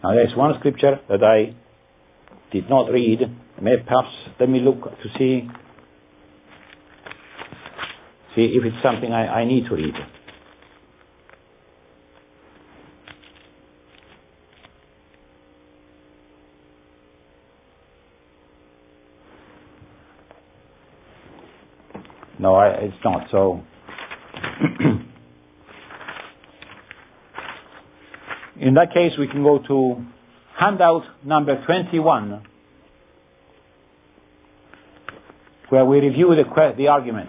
Now there is one scripture that I did not read. Perhaps let me look to see if it's something I need to read. No, it's not. So in that case, we can go to handout number 21, where we review the argument.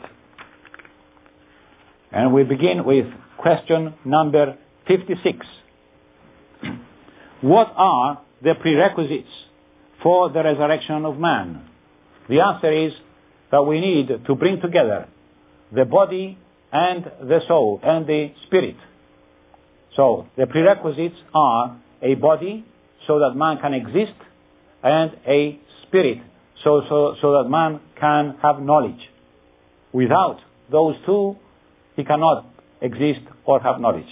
And we begin with question number 56. What are the prerequisites for the resurrection of man? The answer is that we need to bring together the body and the soul and the spirit. So the prerequisites are a body so that man can exist, and a spirit so that man can have knowledge. Without those two, he cannot exist or have knowledge.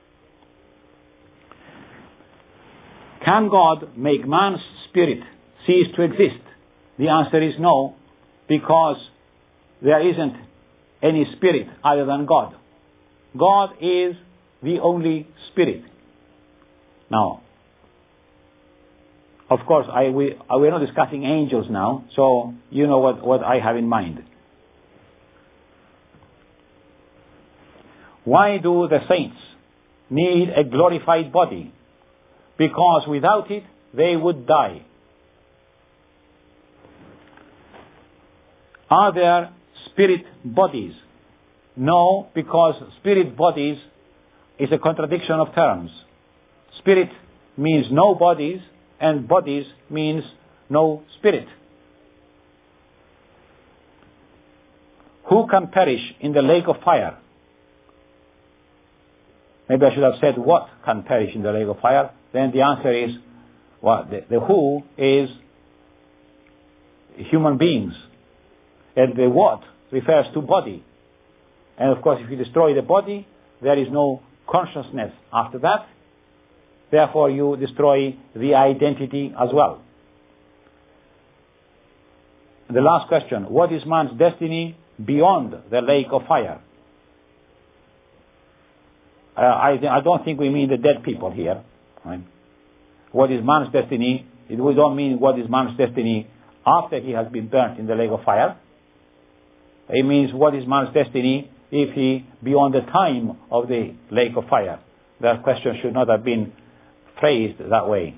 Can God make man's spirit cease to exist? The answer is no, because there isn't any spirit other than God. God is the only spirit. Now, of course, we're not discussing angels now, so you know what I have in mind. Why do the saints need a glorified body? Because without it, they would die. Are there spirit bodies? No, because spirit bodies is a contradiction of terms. Spirit means no bodies, and bodies means no spirit. Who can perish in the lake of fire? Maybe I should have said what can perish in the lake of fire. Then the answer is, well, the who is human beings. And the what refers to body. And of course, if you destroy the body, there is no consciousness after that. Therefore, you destroy the identity as well. The last question, what is man's destiny beyond the lake of fire? I don't think we mean the dead people here. Right? What is man's destiny? We don't mean what is man's destiny after he has been burnt in the lake of fire. It means what is man's destiny if he beyond the time of the lake of fire. That question should not have been phrased that way.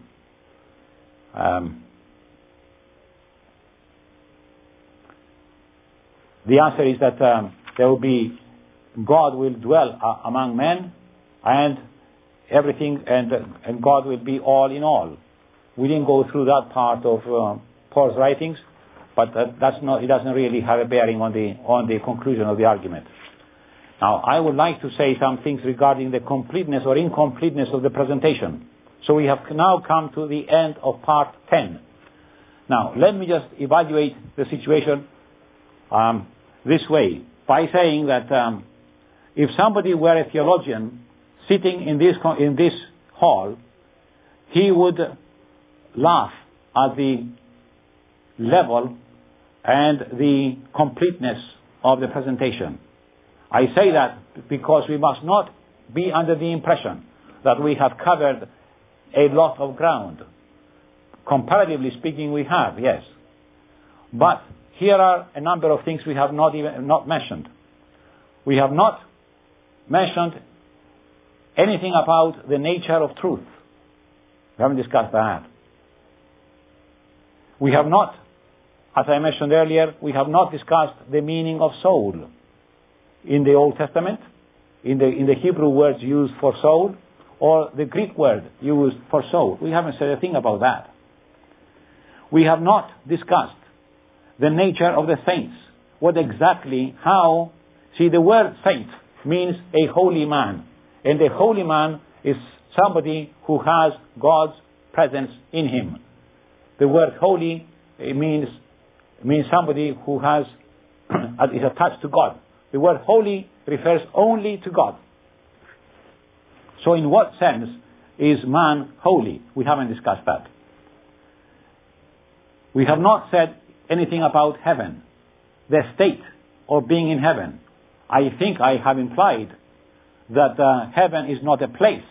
The answer is that there will be, God will dwell among men, and everything, and God will be all in all. We didn't go through that part of Paul's writings, but that's not. It doesn't really have a bearing on the conclusion of the argument. Now, I would like to say some things regarding the completeness or incompleteness of the presentation. So we have now come to the end of part 10. Now, let me just evaluate the situation this way, by saying that if somebody were a theologian sitting in this hall, he would laugh at the level and the completeness of the presentation. I say that because we must not be under the impression that we have covered a lot of ground. Comparatively speaking, we have, yes. But here are a number of things we have not mentioned. We have not mentioned anything about the nature of truth. We haven't discussed that. We have not, as I mentioned earlier, we have not discussed the meaning of soul in the Old Testament, in the Hebrew words used for soul, or the Greek word used for soul. We haven't said a thing about that. We have not discussed the nature of the saints. What exactly, how... See, the word saint means a holy man. And a holy man is somebody who has God's presence in him. The word holy means somebody who is attached to God. The word holy refers only to God. So in what sense is man holy? We haven't discussed that. We have not said anything about heaven, the state of being in heaven. I think I have implied that heaven is not a place.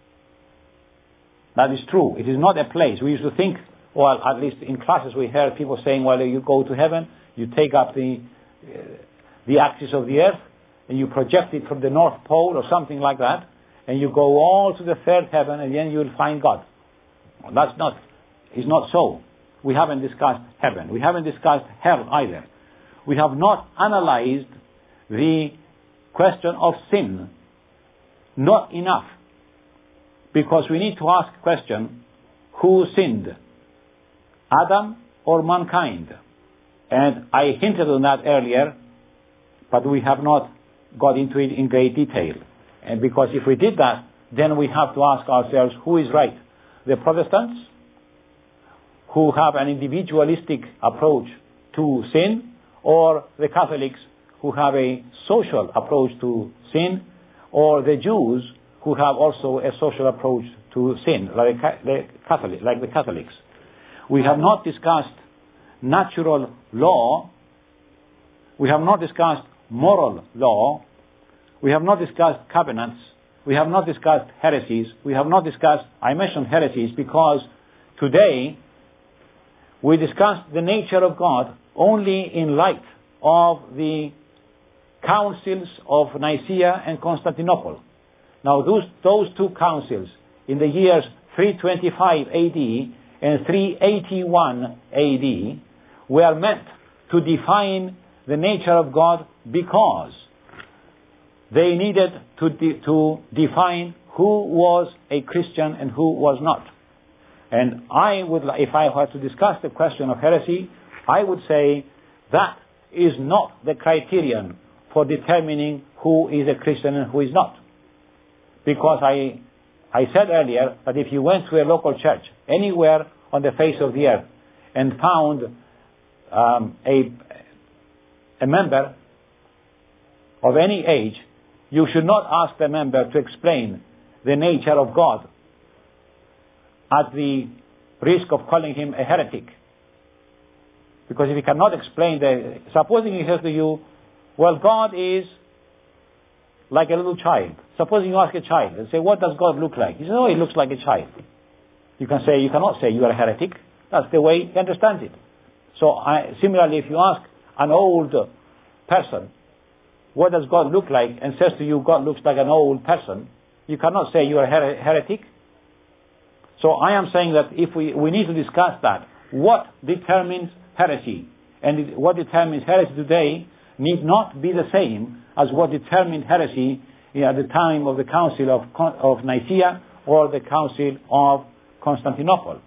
That is true. It is not a place. We used to think, well, at least in classes we heard people saying, well, you go to heaven, you take up the axis of the earth, and you project it from the North Pole or something like that, and you go all to the third heaven, and then you will find God. Well, it's not so. We haven't discussed heaven. We haven't discussed hell either. We have not analyzed the question of sin. Not enough. Because we need to ask the question, who sinned? Adam or mankind? And I hinted on that earlier, but we have not got into it in great detail. And because if we did that, then we have to ask ourselves, who is right? The Protestants, who have an individualistic approach to sin, or the Catholics, who have a social approach to sin, or the Jews, who have also a social approach to sin, like the Catholics. We have not discussed natural law. We have not discussed moral law. We have not discussed covenants. We have not discussed heresies. We have not discussed, I mentioned heresies because today we discussed the nature of God only in light of the councils of Nicaea and Constantinople. Now those two councils in the years 325 AD and 381 AD were meant to define the nature of God because they needed to define who was a Christian and who was not. And if I were to discuss the question of heresy, I would say that is not the criterion for determining who is a Christian and who is not. Because I said earlier that if you went to a local church anywhere on the face of the earth and found a member of any age, you should not ask the member to explain the nature of God at the risk of calling him a heretic. Because if he cannot explain supposing he says to you, well, God is like a little child. Supposing you ask a child and say, what does God look like? He says, oh, he looks like a child. You cannot say you are a heretic. That's the way he understands it. So similarly, if you ask an old person, what does God look like, and says to you, God looks like an old person, you cannot say you are a heretic. So I am saying that if we need to discuss that, what determines heresy, and what determines heresy today need not be the same as what determined heresy at the time of the Council of Nicaea or the Council of Constantinople.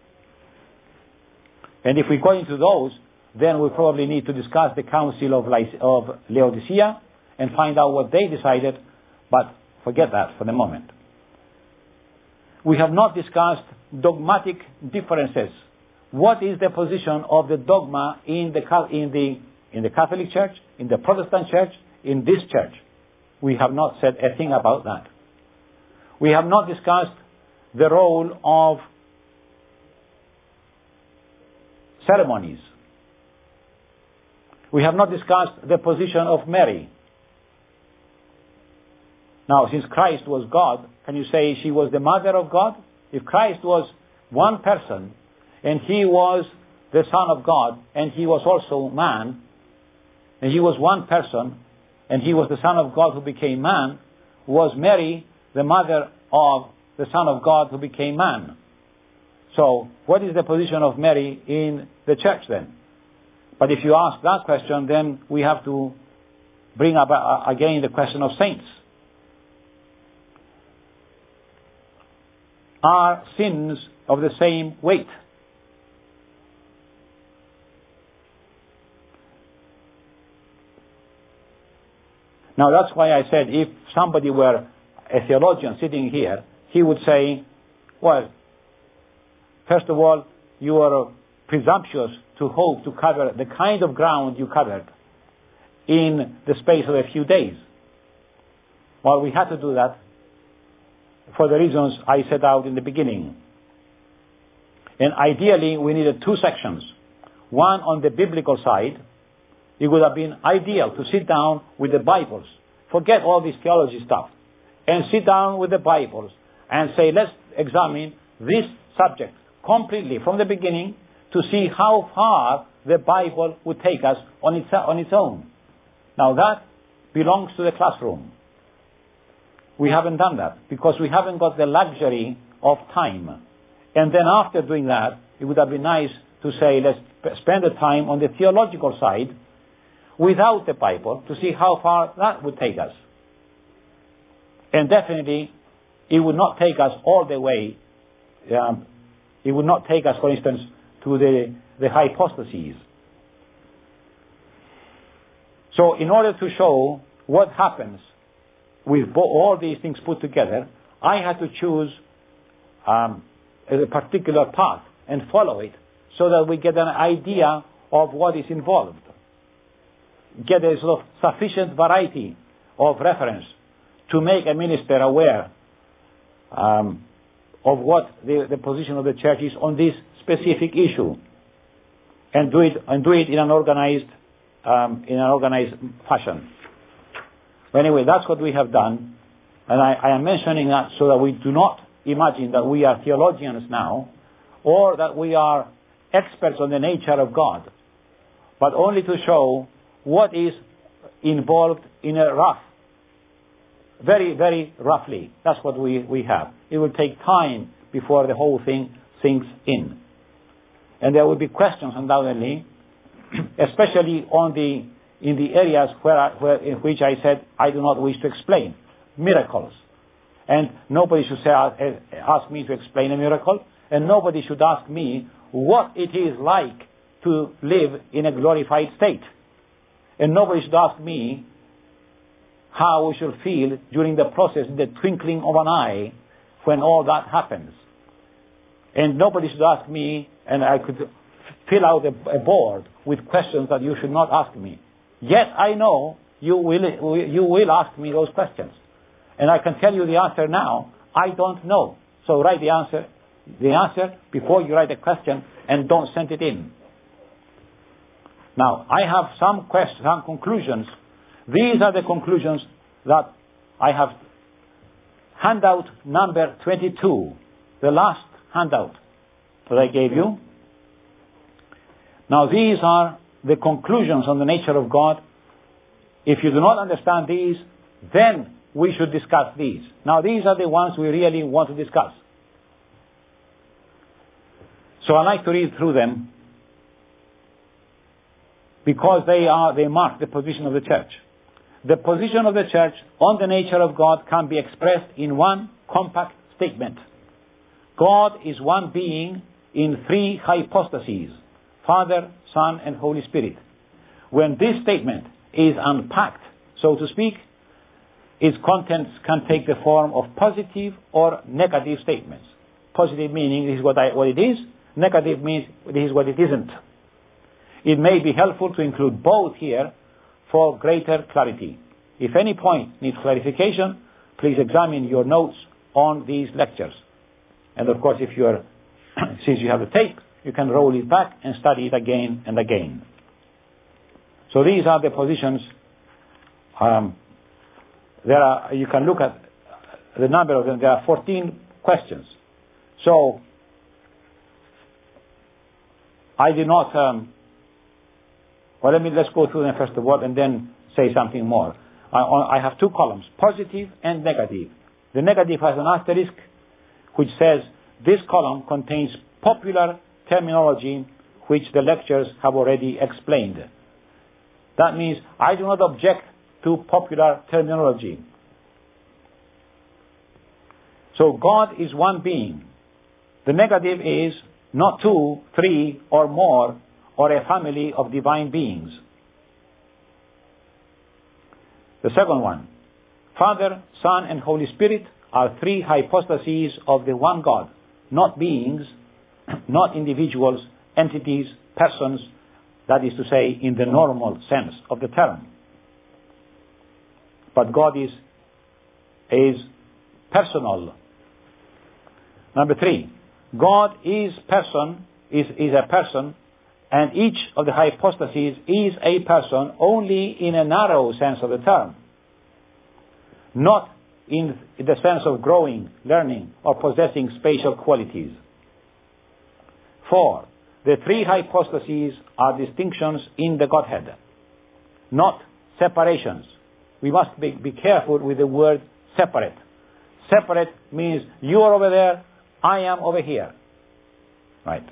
And if we go into those, then we probably need to discuss the Council of Laodicea and find out what they decided, but forget that for the moment. We have not discussed dogmatic differences. What is the position of the dogma in the Catholic Church, in the Protestant Church, in this church? We have not said a thing about that. We have not discussed the role of ceremonies. We have not discussed the position of Mary. Now, since Christ was God, can you say she was the mother of God? If Christ was one person, and he was the Son of God, and he was also man, and he was one person, and he was the Son of God who became man, was Mary the mother of the Son of God who became man? So, what is the position of Mary in the church then? But if you ask that question, then we have to bring up again the question of saints. Are sins of the same weight? Now that's why I said if somebody were a theologian sitting here, he would say, well, first of all, you are presumptuous to hope to cover the kind of ground you covered in the space of a few days. Well, we had to do that. for the reasons I set out in the beginning. And ideally, we needed two sections. One on the biblical side. It would have been ideal to sit down with the Bibles. Forget all this theology stuff. And sit down with the Bibles and say, let's examine this subject completely from the beginning to see how far the Bible would take us on its own. Now that belongs to the classroom. We haven't done that because we haven't got the luxury of time. And then after doing that, it would have been nice to say, let's spend the time on the theological side without the Bible to see how far that would take us. And definitely, it would not take us all the way. It would not take us, for instance, to the hypostases. So in order to show what happens with all these things put together, I had to choose a particular path and follow it so that we get an idea of what is involved. Get a sort of sufficient variety of reference to make a minister aware of what the position of the church is on this specific issue, and do it in an organized fashion. But anyway, that's what we have done, and I am mentioning that so that we do not imagine that we are theologians now, or that we are experts on the nature of God, but only to show what is involved in a rough, very, very roughly. That's what we have. It will take time before the whole thing sinks in. And there will be questions, undoubtedly, especially in the areas in which I said I do not wish to explain. Miracles. And nobody should ask me to explain a miracle, and nobody should ask me what it is like to live in a glorified state. And nobody should ask me how we should feel during the process, the twinkling of an eye, when all that happens. And nobody should ask me, and I could fill out a board with questions that you should not ask me. Yet I know you will ask me those questions. And I can tell you the answer now. I don't know. So write the answer before you write the question, and don't send it in. Now, I have some conclusions. These are the conclusions that I have. Handout number 22, the last handout that I gave you. Now, these are the conclusions on the nature of God. If you do not understand these, then we should discuss these. Now, these are the ones we really want to discuss. So I like to read through them, because they mark the position of the church. The position of the church on the nature of God can be expressed in one compact statement. God is one being in three hypostases: Father, Son, and Holy Spirit. When this statement is unpacked, so to speak, its contents can take the form of positive or negative statements. Positive meaning this is what it is. Negative means this is what it isn't. It may be helpful to include both here for greater clarity. If any point needs clarification, please examine your notes on these lectures. And of course, since you have the tape, you can roll it back and study it again and again. So these are the positions. You can look at the number of them. There are 14 questions. So I did not. Let's go through them first of all, and then say something more. I have two columns: positive and negative. The negative has an asterisk, which says this column contains popular terminology which the lectures have already explained. That means I do not object to popular terminology. So God is one being. The negative is not two, three, or more, or a family of divine beings. The second one: Father, Son, and Holy Spirit are three hypostases of the one God, not beings, not individuals, entities, persons, that is to say, in the normal sense of the term. But God is personal, Number 3, God is a person, and each of the hypostases is a person only in a narrow sense of the term, not in the sense of growing, learning, or possessing special qualities. 4, the 3 hypostases are distinctions in the Godhead, not separations. We must be careful with the word separate. Separate means you are over there, I am over here. Right.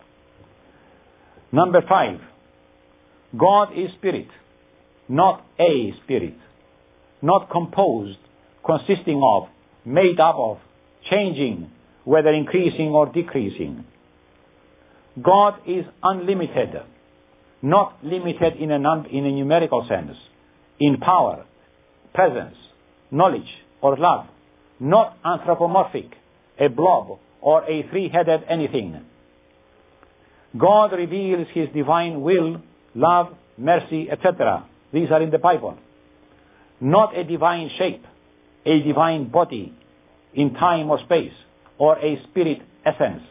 Number 5, God is spirit, not a spirit, not composed, consisting of, made up of, changing, whether increasing or decreasing. God is unlimited, not limited in a numerical sense, in power, presence, knowledge, or love, not anthropomorphic, a blob, or a three-headed anything. God reveals His divine will, love, mercy, etc. These are in the Bible. Not a divine shape, a divine body in time or space, or a spirit essence.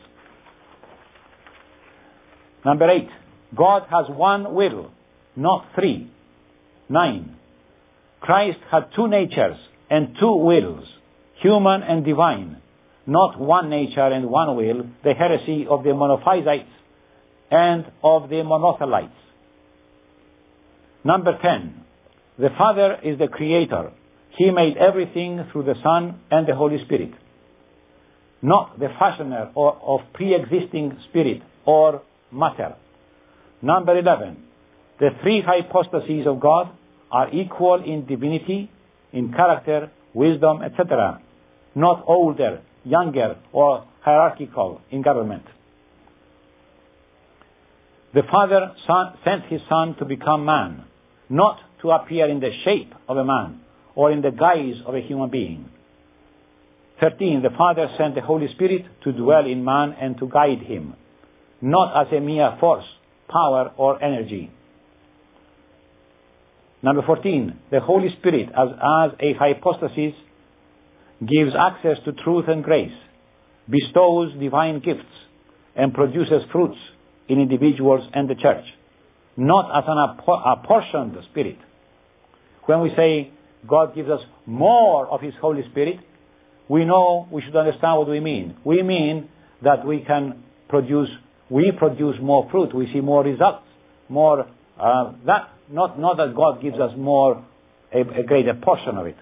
Number 8, God has one will, not 3. 9, Christ had 2 natures and 2 wills, human and divine, not one nature and one will, the heresy of the monophysites and of the monothelites. Number 10, the Father is the Creator. He made everything through the Son and the Holy Spirit, not the fashioner of pre-existing spirit or matter. Number 11, the 3 hypostases of God are equal in divinity, in character, wisdom, etc., not older, younger, or hierarchical in government. The Father sent His Son to become man, not to appear in the shape of a man or in the guise of a human being. 13, the Father sent the Holy Spirit to dwell in man and to guide him, not as a mere force, power, or energy. Number 14, the Holy Spirit as a hypostasis gives access to truth and grace, bestows divine gifts, and produces fruits in individuals and the church, not as an apportioned spirit. When we say God gives us more of His Holy Spirit, we know we should understand what we mean. We mean that we produce more fruit, we see more results, more not that God gives us more, a greater portion of it.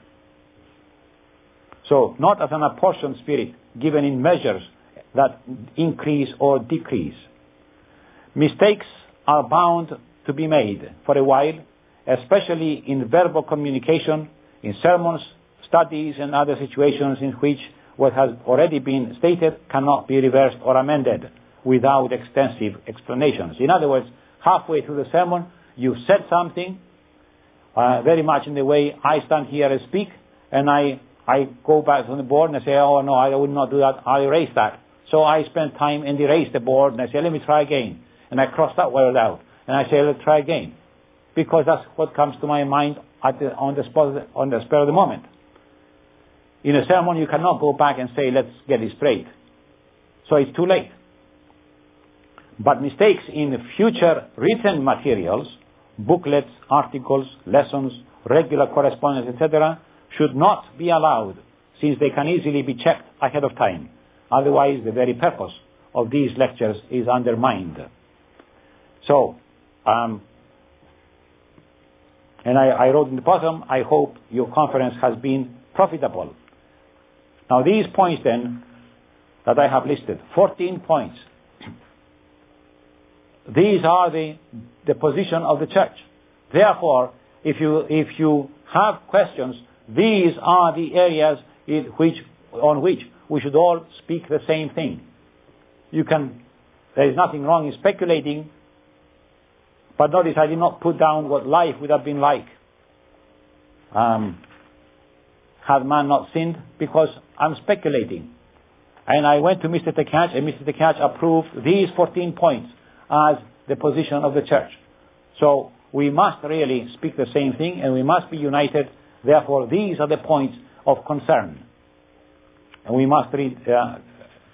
So, not as an apportioned spirit given in measures that increase or decrease. Mistakes are bound to be made for a while, especially in verbal communication, in sermons, studies, and other situations in which what has already been stated cannot be reversed or amended without extensive explanations. In other words, halfway through the sermon, you've said something very much in the way I stand here and speak, and I go back on the board and I say, oh no, I would not do that, I'll erase that. So I spend time and erase the board, and I say, let me try again. And I cross that word out, and I say, let's try again. Because that's what comes to my mind on the spur of the moment. In a sermon, you cannot go back and say, let's get it straight. So it's too late. But mistakes in future written materials, booklets, articles, lessons, regular correspondence, etc., should not be allowed, since they can easily be checked ahead of time. Otherwise, the very purpose of these lectures is undermined. So, and I wrote in the bottom, I hope your conference has been profitable. Now these points then, that I have listed, 14 points. These are the position of the church. Therefore, if you have questions, these are the areas on which we should all speak the same thing. There is nothing wrong in speculating, but notice I did not put down what life would have been like had man not sinned, because I'm speculating. And I went to Mr. Tekach, and Mr. Tekach approved these 14 points as the position of the church. So we must really speak the same thing, and we must be united. Therefore, these are the points of concern. And we must read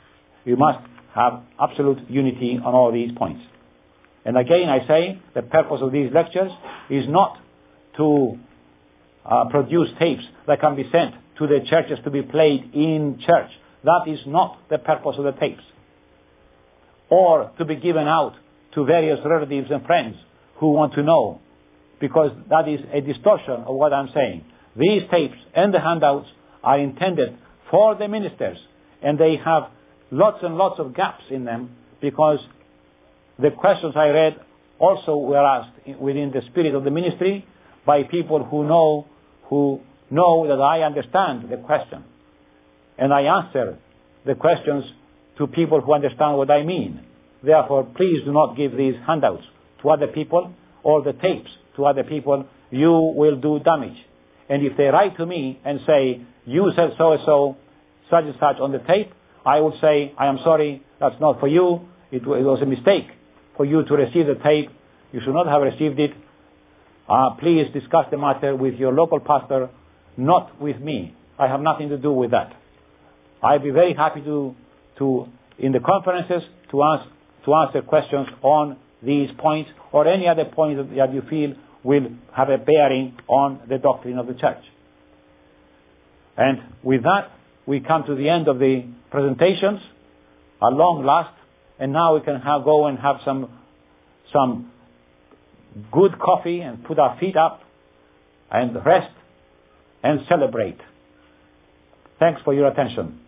We must have absolute unity on all these points. And again, I say, the purpose of these lectures is not to produce tapes that can be sent to the churches to be played in church. That is not the purpose of the tapes. Or to be given out to various relatives and friends who want to know, because that is a distortion of what I'm saying. These tapes and the handouts are intended for the ministers, and they have lots and lots of gaps in them, because the questions I read also were asked within the spirit of the ministry by people who know that I understand the question. And I answer the questions to people who understand what I mean. Therefore, please do not give these handouts to other people or the tapes to other people. You will do damage. And if they write to me and say, you said so-and-so, such and such on the tape, I would say, I am sorry, that's not for you. It was a mistake for you to receive the tape. You should not have received it. Please discuss the matter with your local pastor, not with me. I have nothing to do with that. I'd be very happy to in the conferences, to answer questions on these points or any other points that you feel will have a bearing on the doctrine of the church. And with that, we come to the end of the presentations, at long last, and now we can go and have some good coffee and put our feet up and rest and celebrate. Thanks for your attention.